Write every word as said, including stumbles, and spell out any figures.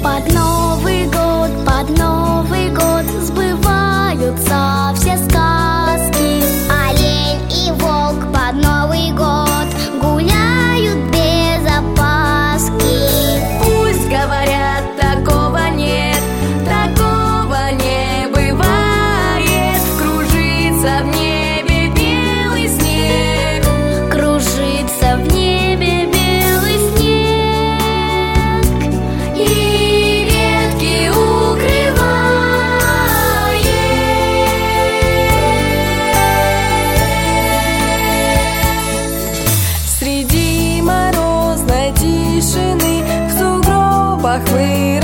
Под Новый год, под Новый год сбываются все сказки. Олень и волк под Новый год гуляют без опаски. Пусть говорят, такого нет, такого не бывает. Кружится в небе белый снег, Кружится в небе белый снег, и ветки укрывает. Среди морозной тишины в сугробах вы